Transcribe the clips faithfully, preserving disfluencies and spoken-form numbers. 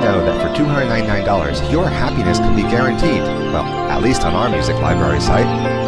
know that for two hundred ninety-nine dollars, your happiness can be guaranteed. Well, at least on our music library site.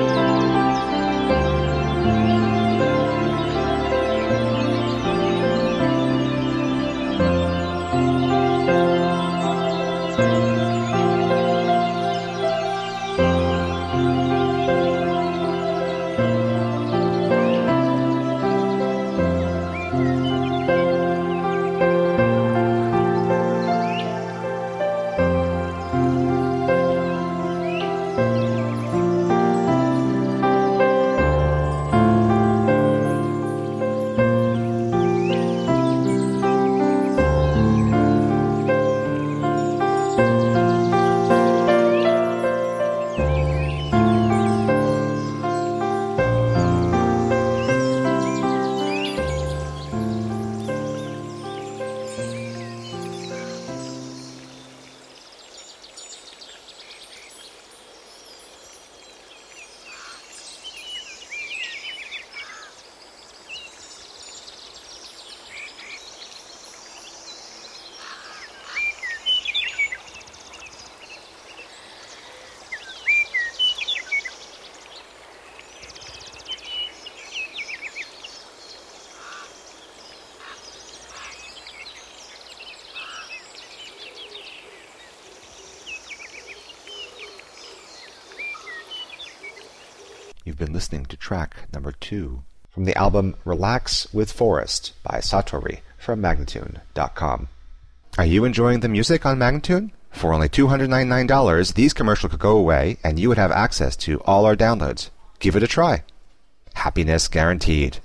You've been listening to track number two from the album Relax with Forest by Satori from Magnatune dot com. Are you enjoying the music on Magnatune? For only two hundred ninety-nine dollars, these commercials could go away and you would have access to all our downloads. Give it a try. Happiness guaranteed.